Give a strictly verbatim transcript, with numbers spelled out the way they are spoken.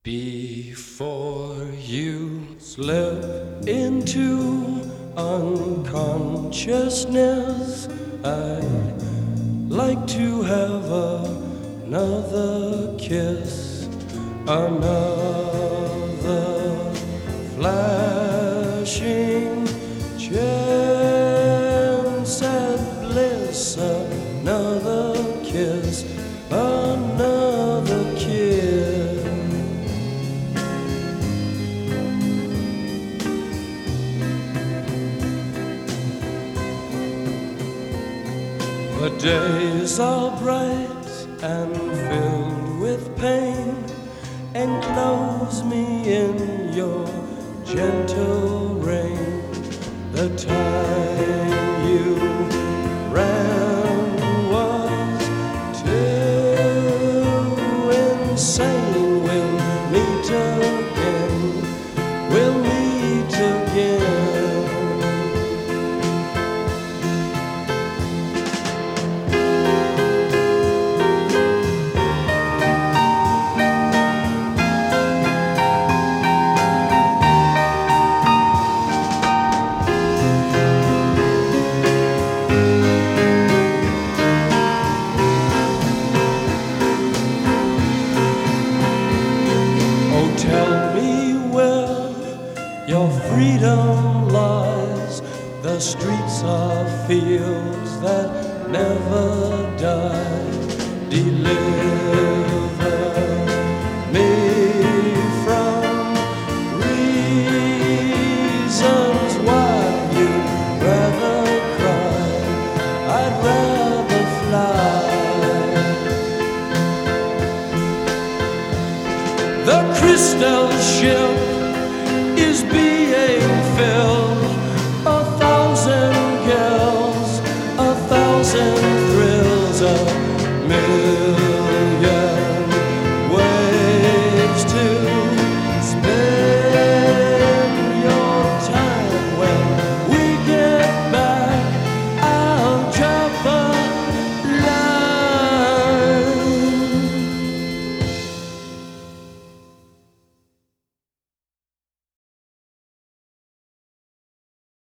Before you slip into unconsciousness, I'd like to have another kiss, another flashing chance at bliss, another kiss, another kiss. The days are bright and filled with pain. Enclose me in your gentle rain. The time you ran was too insane. We'll meet again. We'll meet again. Tell me where your freedom lies. The streets are fields that never die. Deliver me from reasons why you'd rather cry. I'd rather fly. The crystal ship is being filled